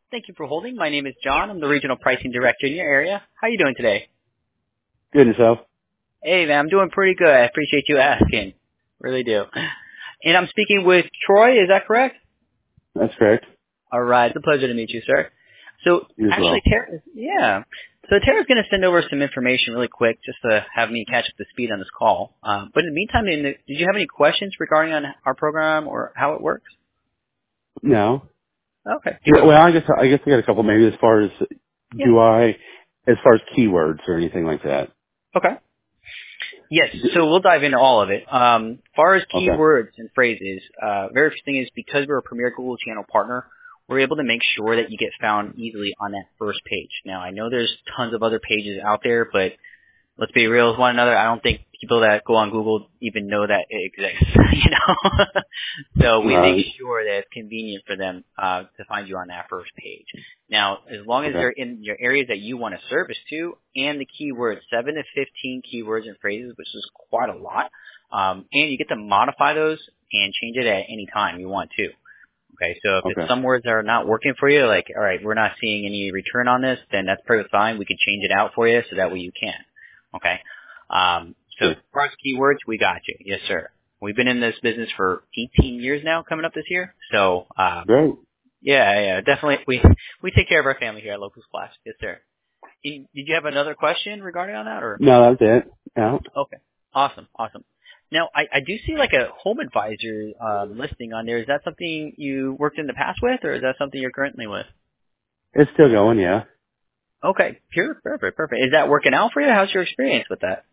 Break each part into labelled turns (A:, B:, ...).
A: Thank you for holding. My name is John. I'm the Regional Pricing Director in your area. How are you doing today?
B: Good, yourself?
A: Hey, man, I'm doing pretty good. I appreciate you asking. Really do. And I'm speaking with Troy, is that correct?
B: That's correct.
A: All right. It's a pleasure to meet you, sir. So,
B: You as
A: actually,
B: well.
A: Tara's going to send over some information really quick just to have me catch up to speed on this call. But in the meantime, did you have any questions regarding on our program or how it works?
B: No.
A: Okay.
B: Yeah, well, I guess I got a couple maybe as far as
A: Yeah.
B: as far as keywords or anything like that.
A: Okay. Yes, so we'll dive into all of it. Far as
B: Okay.
A: keywords and phrases, very first thing is because we're a premier Google channel partner, we're able to make sure that you get found easily on that first page. Now, I know there's tons of other pages out there, but let's be real with one another. I don't think people that go on Google even know that it exists, So we
B: Right.
A: make sure that it's convenient for them to find you on that first page. Now, as long as they're in your areas that you want to service to, and the keywords, 7 to 15 keywords and phrases, which is quite a lot, and you get to modify those and change it at any time you want to. Okay, so if it's some words that are not working for you, like, all right, we're not seeing any return on this, then that's perfectly fine. We can change it out for you so that way you can. Okay. So as far as keywords, we got you. Yes, sir. We've been in this business for 18 years now, coming up this year. So,
B: Great.
A: Yeah, definitely. We take care of our family here at Local Splash. Yes, sir. Did you have another question regarding on that, or?
B: No, that's it. Yeah.
A: Okay. Awesome. Now, I do see like a home advisor listing on there. Is that something you worked in the past with, or is that something you're currently with?
B: It's still going, yeah.
A: Okay. Perfect. Is that working out for you? How's your experience with that?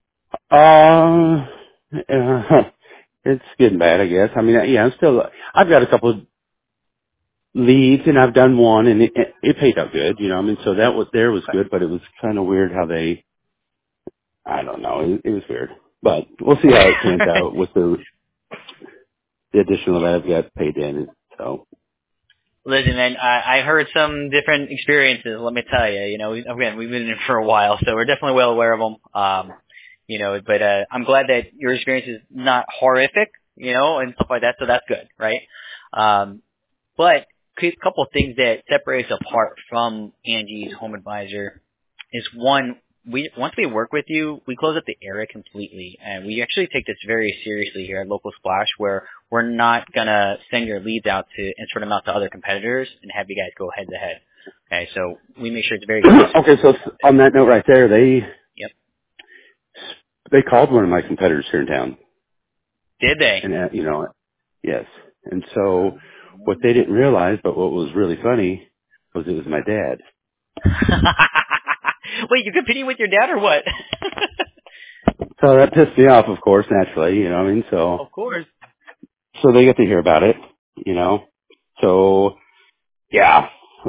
B: It's getting bad, I guess. I mean, yeah, I've got a couple of leads and I've done one and it paid out good, I mean, so that was good, but it was kind of weird how I don't know, it was weird. But we'll see how it pans out with the additional that I've got paid in, so.
A: Listen, man, I heard some different experiences. Let me tell you, again, we've been in it for a while, so we're definitely well aware of them. But I'm glad that your experience is not horrific, and stuff like that. So that's good, right? But a couple of things that separate us apart from Angie's Home Advisor is one. Once we work with you, we close up the area completely, and we actually take this very seriously here at Local Splash, where we're not gonna send your leads out and sort them out to other competitors and have you guys go head to head. Okay, so we make sure it's very good.
B: Okay, so on that note right there, they called one of my competitors here in town.
A: Did they?
B: And yes. And so what they didn't realize, but what was really funny, was it was my dad.
A: Wait, you're competing with your dad or what?
B: So that pissed me off, of course, naturally, what I mean? So,
A: of course.
B: So they get to hear about it, So, yeah.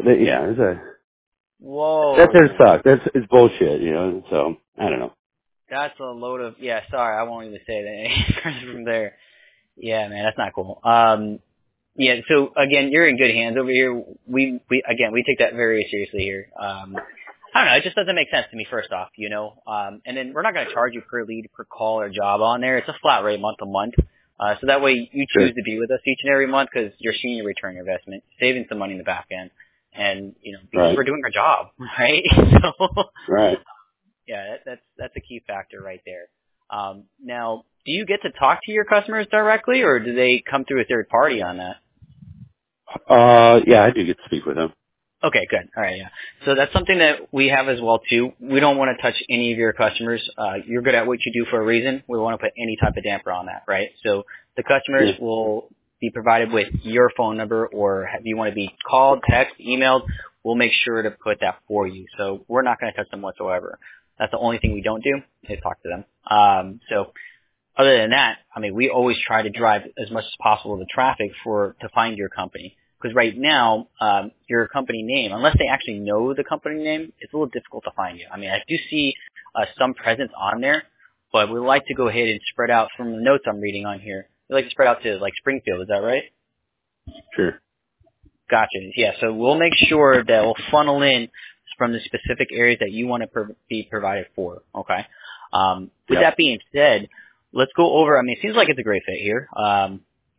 A: Whoa.
B: That there sucks. It's bullshit, so, I don't know.
A: That's a load of, sorry, I won't even say that from there. Yeah, man, that's not cool. Yeah, so again, you're in good hands over here. We take that very seriously here. I don't know, it just doesn't make sense to me, first off, and then we're not going to charge you per lead, per call or job on there. It's a flat rate month to month. So that way you choose to be with us each and every month because you're seeing your return on your investment, saving some money in the back end, and, because we're doing our job, right? So,
B: right.
A: Yeah, that's a key factor right there. Now, do you get to talk to your customers directly, or do they come through a third party on that?
B: Yeah, I do get to speak with them.
A: Okay, good. All right, yeah. So that's something that we have as well too. We don't want to touch any of your customers. You're good at what you do for a reason. We want to put any type of damper on that, right? So the customers will be provided with your phone number, or if you want to be called, text, emailed, we'll make sure to put that for you. So we're not going to touch them whatsoever. That's the only thing we don't do is talk to them. So other than that, I mean, we always try to drive as much as possible the traffic to find your company. Because right now, your company name, unless they actually know the company name, it's a little difficult to find you. I mean, I do see some presence on there, but we like to go ahead and spread out from the notes I'm reading on here. We like to spread out to like Springfield. Is that right?
B: Sure.
A: Gotcha. Yeah. So we'll make sure that we'll funnel in from the specific areas that you want to be provided for. Okay. With that being said, let's go over. I mean, it seems like it's a great fit here.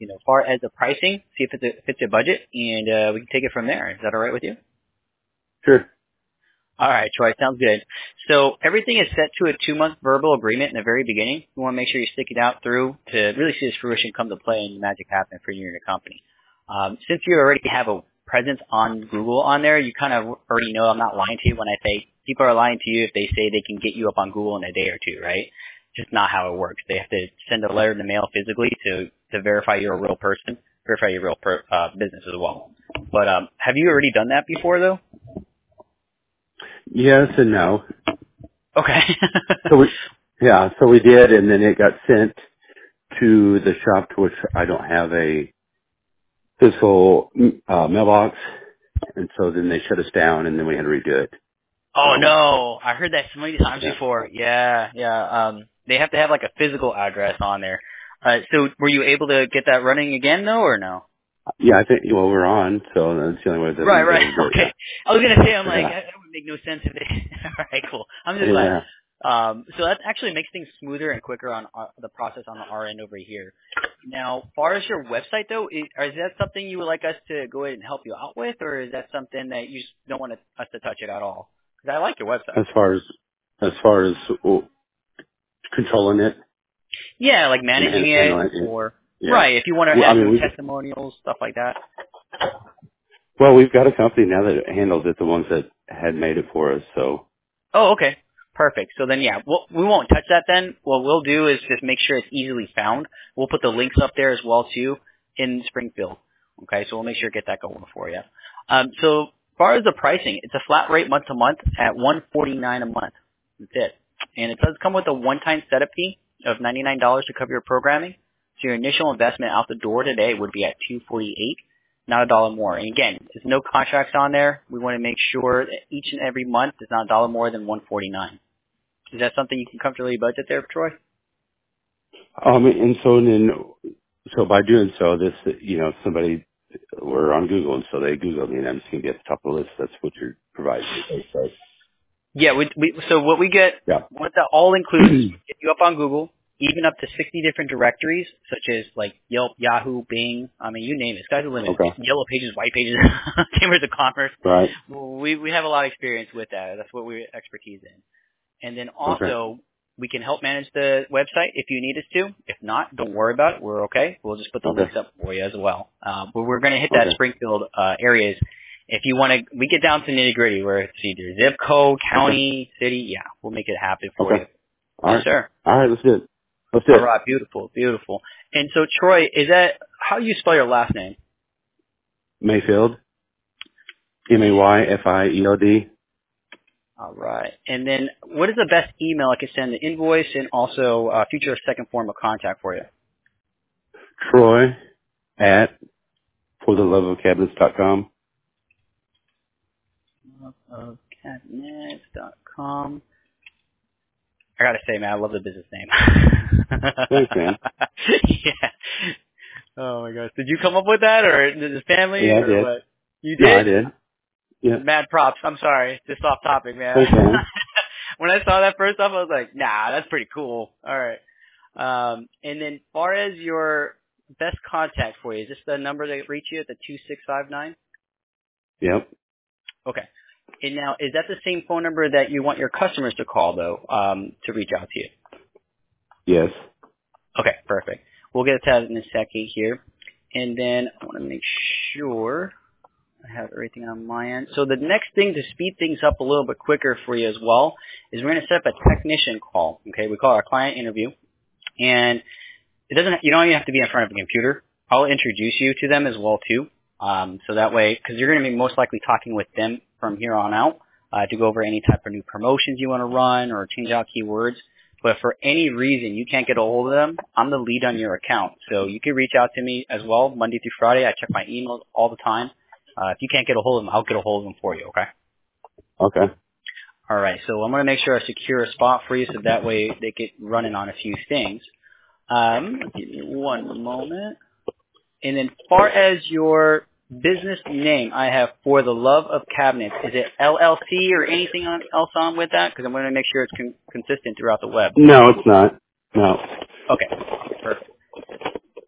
A: as far as the pricing, see if it fits your budget, and we can take it from there. Is that all right with you?
B: Sure.
A: All right, Troy, sounds good. So everything is set to a 2-month verbal agreement in the very beginning. We want to make sure you stick it out through to really see this fruition come to play and magic happen for you and your company. Since you already have a presence on Google on there, you kind of already know I'm not lying to you when I say people are lying to you if they say they can get you up on Google in a day or two, right? Just not how it works. They have to send a letter in the mail physically to verify you're a real person, verify you're a real business as well. But have you already done that before, though?
B: Yes and no.
A: Okay.
B: So we did, and then it got sent to the shop to which I don't have a physical mailbox, and so then they shut us down, and then we had to redo it.
A: Oh no, I heard that so many times before. Yeah. They have to have like a physical address on there. So were you able to get that running again though, or no?
B: Yeah, I think we're on, so that's the only way that
A: Right.
B: we
A: Okay.
B: yeah.
A: I was gonna say, I'm like, that would make no sense if they. All right, cool. I'm just glad. So that actually makes things smoother and quicker on the process on our end over here. Now, as far as your website though, is that something you would like us to go ahead and help you out with, or is that something that you just don't want us to touch it at all? Because I like your website.
B: As far as controlling it.
A: Yeah, like managing it, or right, if you want to add some testimonials, stuff like that.
B: Well, we've got a company now that handles it, the ones that had made it for us, so.
A: Oh, okay. Perfect. So then, yeah, we won't touch that then. What we'll do is just make sure it's easily found. We'll put the links up there as well, too, in Springfield. Okay, so we'll make sure to get that going for you. So as far as the pricing, it's a flat rate month to month at $149 a month. That's it. And it does come with a one-time setup fee of $99 to cover your programming. So your initial investment out the door today would be at $248, not $1 more. And again, there's no contracts on there. We want to make sure that each and every month is not $1 more than $149. Is that something you can comfortably budget there, Troy?
B: And so by doing so, this, somebody, we're on Google, and so they Googled me, and I'm just going to be at the top of the list. That's what you're providing me. So.
A: Yeah, so what we get, what that all includes, get you up on Google, even up to 60 different directories, such as like Yelp, Yahoo, Bing, I mean, you name it. Sky's the limit. Okay. Yellow Pages, White Pages, Chambers of Commerce.
B: Right.
A: We have a lot of experience with that. That's what we're expertise in. And then also, we can help manage the website if you need us to. If not, don't worry about it. We're okay. We'll just put the links up for you as well. But we're going to hit that Springfield areas. If you want to, we get down to nitty gritty where it's either zip code, county, city. Yeah, we'll make it happen for you.
B: All
A: yes, sir.
B: All right, let's do it.
A: All right, beautiful. And so, Troy, is that how do you spell your last name?
B: Mayfield. Mayfield.
A: All right. And then what is the best email I can send the invoice and also future second form of contact for you?
B: Troy at fortheloveofcabinets.com.
A: Cabinets.com. I gotta say, man, I love the business name.
B: Thanks, man.
A: Yeah. Oh my gosh. Did you come up with that, or did the family?
B: Yeah, I
A: or
B: did.
A: What? You did?
B: No, I did. Yeah.
A: Mad props. I'm sorry. Just off topic, man.
B: Thanks, man.
A: When I saw that first off, I was like, nah, that's pretty cool. All right. And then, far as your best contact for you, is this the number that reach you at the 2659?
B: Yep.
A: Okay. And now, is that the same phone number that you want your customers to call, though, to reach out to you?
B: Yes.
A: Okay, perfect. We'll get to that in a second here. And then I want to make sure I have everything on my end. So the next thing to speed things up a little bit quicker for you as well is we're going to set up a technician call. Okay, we call it our client interview. And you don't even have to be in front of a computer. I'll introduce you to them as well, too. So that way, because you're going to be most likely talking with them from here on out to go over any type of new promotions you want to run or change out keywords. But for any reason you can't get a hold of them, I'm the lead on your account. So you can reach out to me as well Monday through Friday. I check my emails all the time. If you can't get a hold of them, I'll get a hold of them for you, okay?
B: Okay.
A: All right. So I'm going to make sure I secure a spot for you so that way they get running on a few things. Give me one moment. And then far as your business name, I have For the Love of Cabinets. Is it LLC or anything else on with that? Because I'm going to make sure it's consistent throughout the web.
B: No, it's not. No.
A: Okay. Perfect.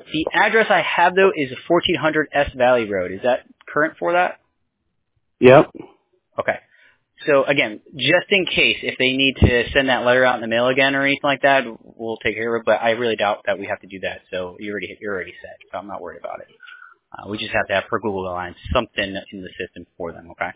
A: the address I have, though, is 1400 S Valley Road. Is that current for that?
B: Yep.
A: Okay. So, again, just in case, if they need to send that letter out in the mail again or anything like that, we'll take care of it. But I really doubt that we have to do that. So you're already set. So I'm not worried about it. We just have to have, for Google Alliance, something in the system for them, okay?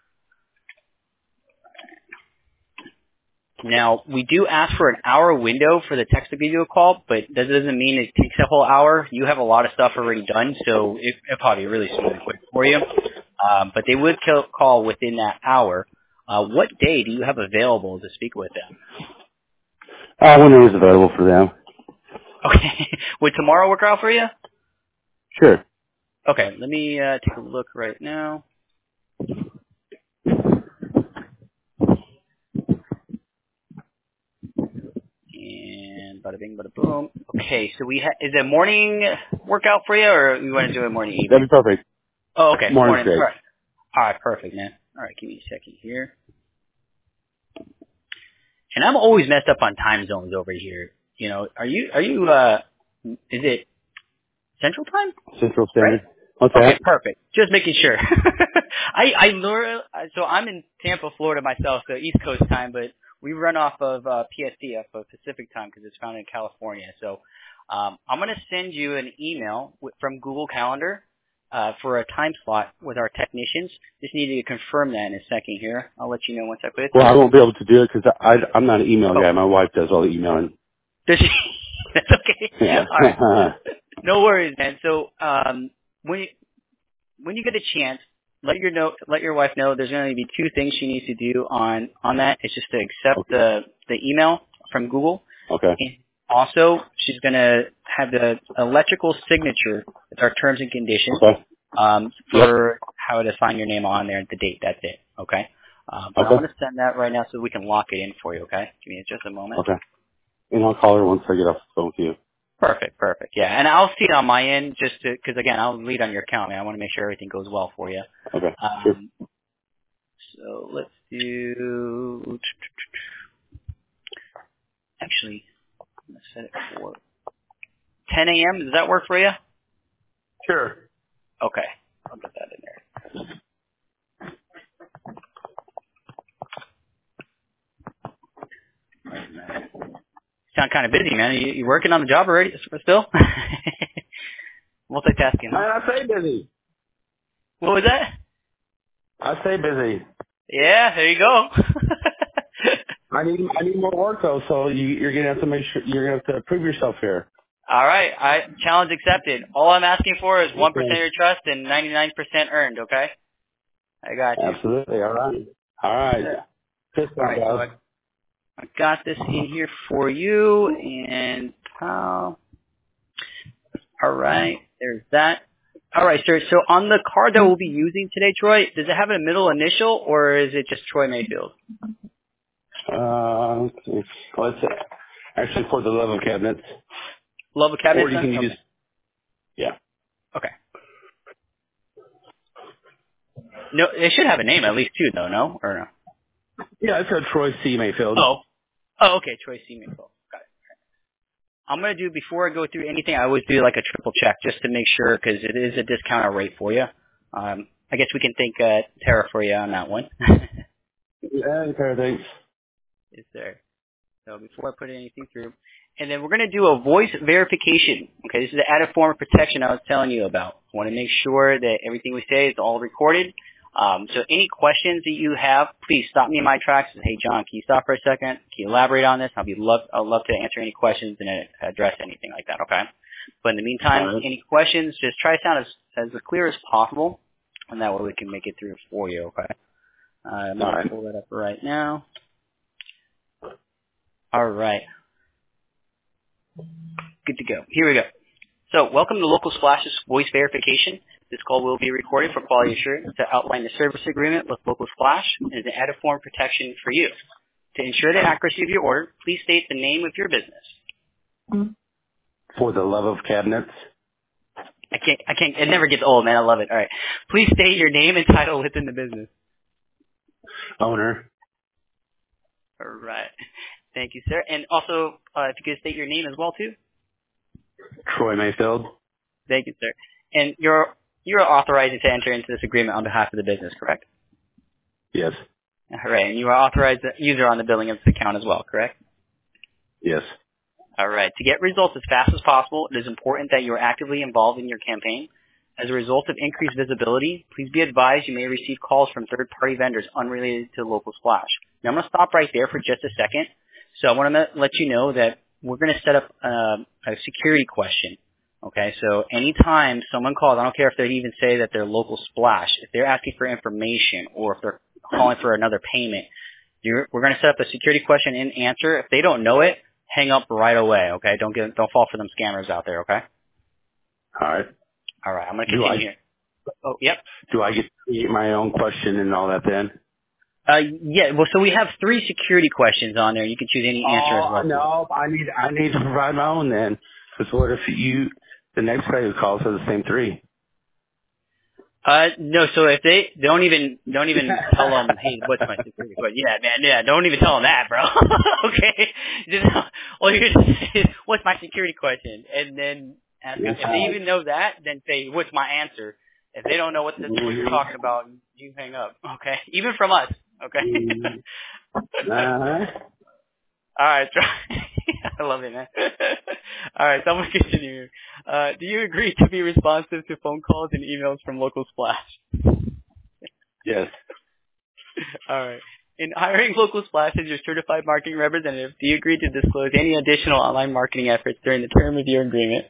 A: Now, we do ask for an hour window for the text to give you a call, but that doesn't mean it takes a whole hour. You have a lot of stuff already done, so it'll probably be really smooth and quick for you. But they would call within that hour. What day do you have available to speak with them?
B: Whenever's available for them.
A: Okay. Would tomorrow work out for you?
B: Sure.
A: Okay, let me take a look right now. And bada bing, bada boom. Okay, so is a morning workout for you, or you want to do a morning evening?
B: That'd be perfect.
A: Oh, okay.
B: Morning's great.
A: All right, perfect, man. All right, give me a second here. And I'm always messed up on time zones over here. You know, are you is it Central Time?
B: Central Standard.
A: Right?
B: What's
A: Okay,
B: that?
A: perfect. Just making sure. So I'm in Tampa, Florida myself, so East Coast time, but we run off of PST, off of Pacific time, because it's found in California. So I'm going to send you an email from Google Calendar for a time slot with our technicians. Just need to confirm that in a second here. I'll let you know once I put it
B: Well,
A: through.
B: I won't be able to do it because I'm not an email guy. My wife does all the emailing.
A: Does she? That's okay.
B: Yeah.
A: All right. No worries, man. So when you get a chance, let your wife know there's going to be two things she needs to do on that. It's just to accept the email from Google.
B: Okay.
A: And also, she's going to have the electrical signature with our terms and conditions for how to sign your name on there, the date. That's it. Okay. But I'm going to send that right now so we can lock it in for you. Okay. Give me just a moment.
B: Okay. And I'll call her once I get off the phone with you.
A: Perfect. Yeah, and I'll see it on my end just because again, I'll lead on your account, man. I want to make sure everything goes well for you.
B: Okay. Sure.
A: So let's do. Actually, I'm gonna set it for 10 a.m. Does that work for you?
B: Sure.
A: Okay, I'll get that in there. Sound kind of busy, man. You working on the job already still? Multitasking, huh?
B: Man, I stay busy.
A: What was that?
B: I stay busy.
A: Yeah, there you go.
B: I need more work though, so you're gonna have to make sure you're gonna have to prove yourself here.
A: All right, challenge accepted. All I'm asking for is 1% of your trust and 99% earned. Okay, I got you.
B: Absolutely. All right. All right.
A: Yeah. All right, so I got this in here for you, and all right, there's that. All right, sir. So on the card that we'll be using today, Troy, does it have a middle initial or is it just Troy Mayfield?
B: Let's see. Well, it's actually for the level cabinets.
A: Love a cabinet?
B: Or you can use. Yeah.
A: Okay. No, it should have a name at least too, though. No, or no?
B: Yeah, it's a Troy C. Mayfield.
A: Oh, okay. Troy C. Mayfield. Got it. I'm gonna do before I go through anything. I always do like a triple check just to make sure because it is a discounted rate for you. I guess we can thank Tara for you on that one.
B: Yeah, Tara, thanks.
A: Is there? So before I put anything through, and then we're going to do a voice verification. Okay, this is the added form of protection I was telling you about. I want to make sure that everything we say is all recorded. So any questions that you have, please stop me in my tracks and say, hey, John, can you stop for a second? Can you elaborate on this? I'd love to answer any questions and address anything like that, okay? But in the meantime, any questions, just try to sound as clear as possible, and that way we can make it through for you, okay? I'm going to pull that up right now. All right. Good to go. Here we go. So welcome to Local Splash's voice verification. This call will be recorded for quality assurance to outline the service agreement with Local Splash and is an added form of protection for you. To ensure the accuracy of your order, please state the name of your business.
B: For the love of cabinets.
A: I can't, it never gets old, man. I love it. All right. Please state your name and title within the business.
B: Owner.
A: All right. Thank you, sir. And also, if you could state your name as well, too.
B: Troy Mayfield.
A: Thank you, sir. And you're authorized to enter into this agreement on behalf of the business, correct?
B: Yes.
A: All right. And you are authorized user on the billing of this account as well, correct?
B: Yes.
A: All right. To get results as fast as possible, it is important that you are actively involved in your campaign. As a result of increased visibility, please be advised you may receive calls from third-party vendors unrelated to Local Splash. Now, I'm going to stop right there for just a second. So I want to let you know that we're going to set up a security question. Okay, so anytime someone calls, I don't care if they even say that they're Local Splash, if they're asking for information or if they're calling for another payment, we're going to set up a security question and answer. If they don't know it, hang up right away. Okay, don't fall for them scammers out there. Okay.
B: All right.
A: All right, I'm going to continue here. Oh, yep.
B: Do I get to create my own question and all that then?
A: Yeah. Well, so we have 3 security questions on there. You can choose any answer as well.
B: No, I need to provide my own then. Because what if the next guy who calls has the same 3?
A: No. So if they don't even tell them, hey, what's my security question? Yeah, man. Yeah, don't even tell them that, bro. Okay. All you're gonna say is, what's my security question? And then ask them. If they even know that, then say, what's my answer? If they don't know what you're talking about, you hang up. Okay. Even from us. Okay.
B: Uh-huh.
A: All right. I love it, man. All right, so I'm going to continue. Do you agree to be responsive to phone calls and emails from Local Splash?
B: Yes.
A: All right. In hiring Local Splash as your certified marketing representative, do you agree to disclose any additional online marketing efforts during the term of your agreement?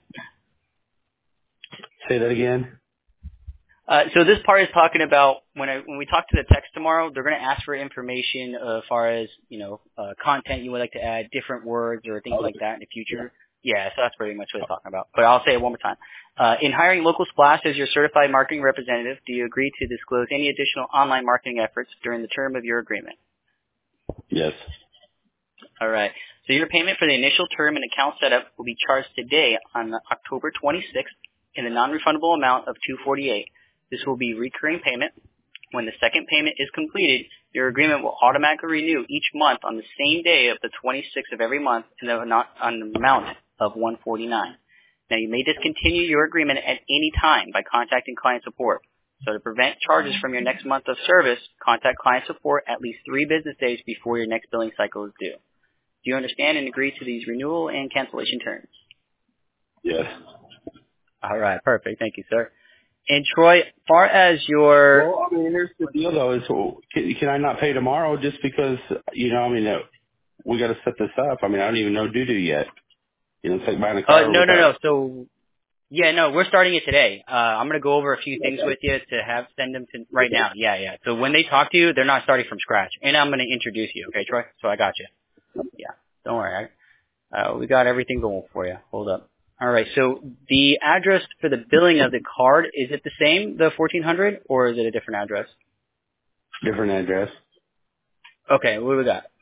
B: Say that again.
A: So this part is talking about when we talk to the techs tomorrow, they're going to ask for information as far as, content you would like to add, different words or things like that in the future. Yeah, so that's pretty much what it's talking about. But I'll say it one more time. In hiring Local Splash as your certified marketing representative, do you agree to disclose any additional online marketing efforts during the term of your agreement?
B: Yes.
A: All right. So your payment for the initial term and account setup will be charged today on October 26th in the non-refundable amount of $248. This will be recurring payment. When the second payment is completed, your agreement will automatically renew each month on the same day of the 26th of every month and on the amount of $149. Now, you may discontinue your agreement at any time by contacting client support. So to prevent charges from your next month of service, contact client support at least 3 business days before your next billing cycle is due. Do you understand and agree to these renewal and cancellation terms?
B: Yes.
A: All right, perfect. Thank you, sir. And Troy, as far as your...
B: Well, I mean, here's the deal, though, is can I not pay tomorrow just because, we got to set this up. I mean, I don't even know due yet. It's like buying a car.
A: No. So, we're starting it today. I'm going to go over a few things with you to send them to right now. Yeah. So when they talk to you, they're not starting from scratch. And I'm going to introduce you, okay, Troy? So I got you. Yeah, don't worry. We got everything going for you. Hold up. All right, so the address for the billing of the card, is it the same, the 1400, or is it a different address?
B: Different address.
A: Okay, what do we got?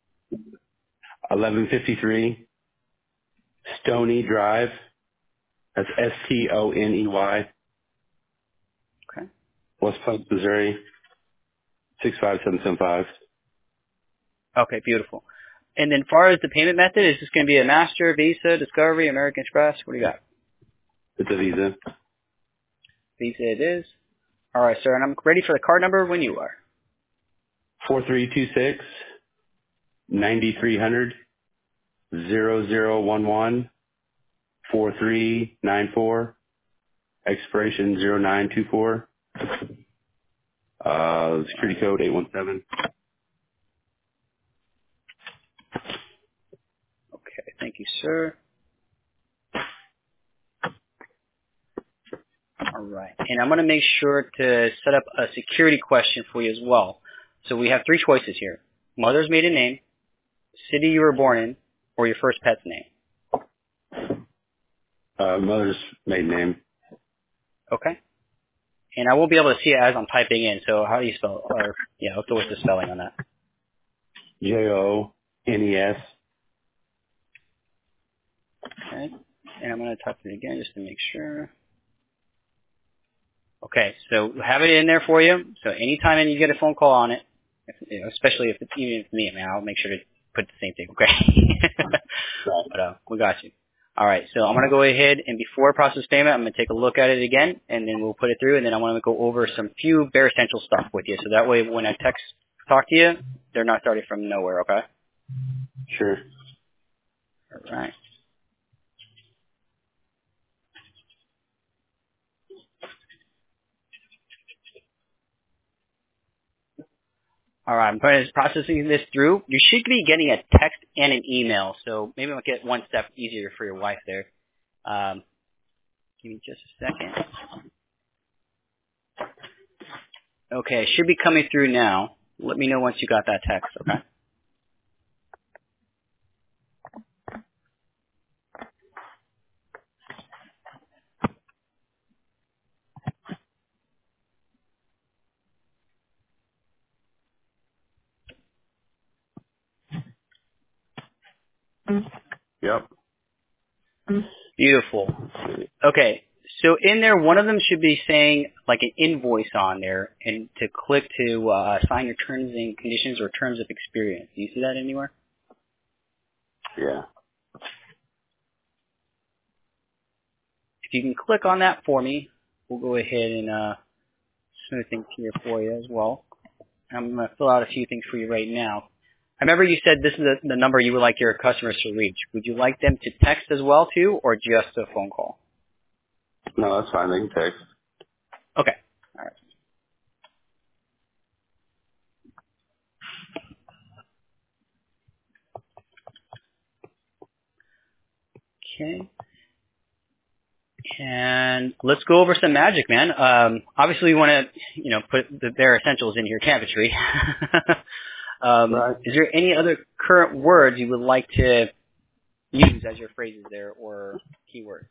B: 1153 Stony Drive. That's Stoney.
A: Okay.
B: West Plains, Missouri, 65775.
A: Okay, beautiful. And then as far as the payment method, is this going to be a Master, Visa, Discovery, American Express? What do you got?
B: It's a Visa.
A: Visa it is. All right, sir, and I'm ready for the card number when you are.
B: 4326 9300 0011 4394 expiration 0924 security code 817.
A: Okay, thank you, sir. All right, and I'm going to make sure to set up a security question for you as well. So we have 3 choices here: mother's maiden name, city you were born in, or your first pet's name.
B: Mother's maiden name.
A: Okay. And I won't be able to see it as I'm typing in, so how do you spell it? Or, what's the spelling on that?
B: Jones.
A: Okay. And I'm going to type it again just to make sure. Okay, so have it in there for you. So anytime you get a phone call on it, especially if it's even me, I'll make sure to put the same thing, okay? But we got you. All right, so I'm going to go ahead and before I process payment, I'm going to take a look at it again, and then we'll put it through, and then I want to go over some few bare essential stuff with you, so that way when I talk to you, they're not starting from nowhere, okay?
B: Sure.
A: All right. All right, I'm processing this through. You should be getting a text and an email, so maybe I'll get one step easier for your wife there. Give me just a second. Okay, it should be coming through now. Let me know once you got that text, okay?
B: Yep.
A: Beautiful. Okay, so in there, one of them should be saying like an invoice on there, and to click to sign your terms and conditions or terms of experience. Do you see that anywhere?
B: Yeah.
A: If you can click on that for me, we'll go ahead and smooth things here for you as well. I'm going to fill out a few things for you right now. I remember you said this is the number you would like your customers to reach. Would you like them to text as well too, or just a phone call?
B: No, that's fine. They can text.
A: Okay. All right. Okay. And let's go over some magic, man. Obviously, we want to, put the bare essentials in your cabinetry.
B: Right.
A: Is there any other current words you would like to use as your phrases there or keywords?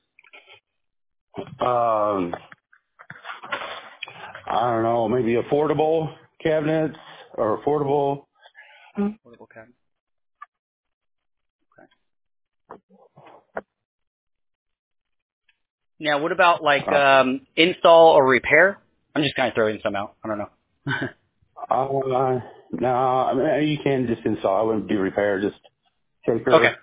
B: I don't know, maybe affordable cabinets or affordable.
A: Portable cabinet. Okay. Now, what about like install or repair? I'm just kind of throwing some out. I don't know.
B: No, I mean, you can just install. I wouldn't do repair, just take her.
A: Okay.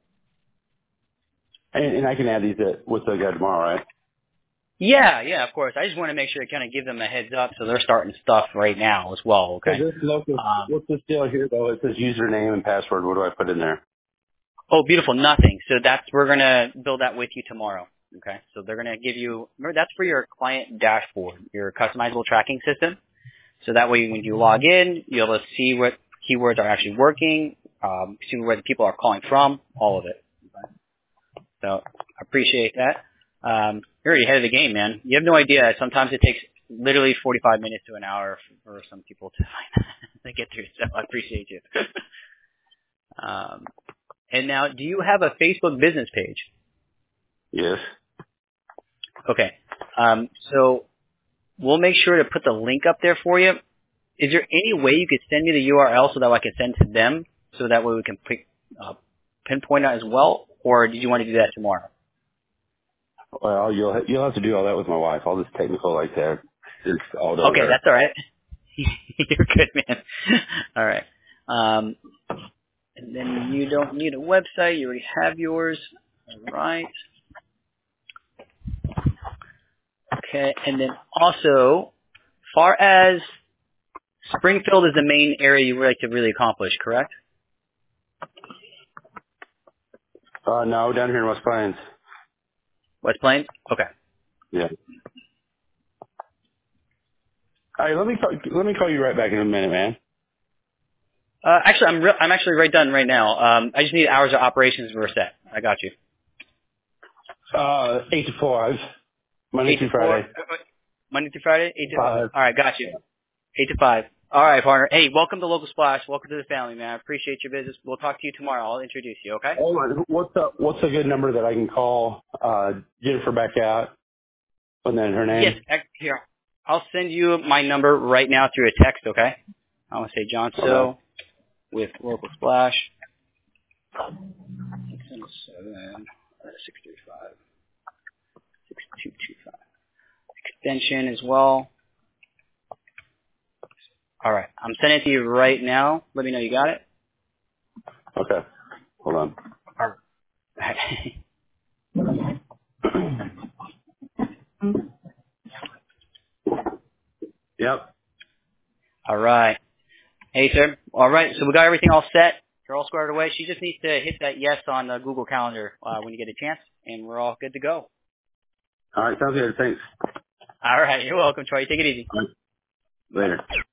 B: And I can add these at what's the guy tomorrow, right?
A: Yeah, of course. I just want to make sure to kind of give them a heads up so they're starting stuff right now as well, okay?
B: What's this deal here, though? It says username and password. What do I put in there?
A: Oh, beautiful. Nothing. So we're going to build that with you tomorrow, okay? So they're going to give you, remember that's for your client dashboard, your customizable tracking system. So that way when you log in, you'll be able to see what keywords are actually working, see where the people are calling from, all of it. Okay? So I appreciate that. You're already ahead of the game, man. You have no idea. Sometimes it takes literally 45 minutes to an hour for some people to get through. So I appreciate you. And now, do you have a Facebook business page?
B: Yes.
A: Okay. So we'll make sure to put the link up there for you. Is there any way you could send me the URL so that I can send to them so that way we can pinpoint it as well? Or did you want to do that tomorrow?
B: Well, you'll have to do all that with my wife. All this technical like that is all done.
A: Okay, that's all right. You're good, man. All right. And then you don't need a website. You already have yours. All right. Okay. And then also, far as Springfield is the main area you would like to really accomplish, correct?
B: No, down here in West Plains.
A: West Plains? Okay.
B: Yeah. All right, let me call you right back in a minute, man.
A: Actually, I'm actually right done right now. I just need hours of operations for a set. I got you.
B: 8 to 5, Monday through Friday.
A: Monday through Friday, 8 to 5.
B: 5.
A: All right, got you. 8 to 5. All right, partner. Hey, welcome to Local Splash. Welcome to the family, man. I appreciate your business. We'll talk to you tomorrow. I'll introduce you, okay?
B: Hold on. What's a good number that I can call Jennifer back out? And then her name?
A: Yes, here. I'll send you my number right now through a text, okay? I want to say John So with Local Splash. 617 635 6225. Extension as well. All right. I'm sending it to you right now. Let me know you got it.
B: Okay. Hold on.
A: All right.
B: Yep.
A: All right. Hey, sir. All right. So we got everything all set. You're all squared away. She just needs to hit that yes on the Google Calendar when you get a chance, and we're all good to go.
B: All right. Sounds good. Thanks.
A: All right. You're welcome, Troy. Take it easy.
B: All right. Later.